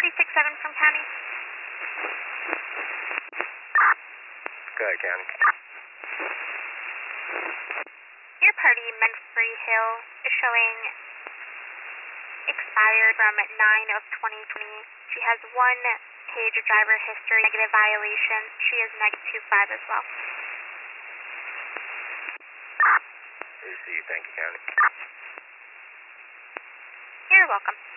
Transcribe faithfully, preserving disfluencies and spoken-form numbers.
forty-six seven from County. Go ahead, County. Your party, Menfrey Hill, is showing expired from nine of twenty twenty. She has one page of driver history, negative violation. She is negative two five as well. Receive, thank you, County. You're welcome.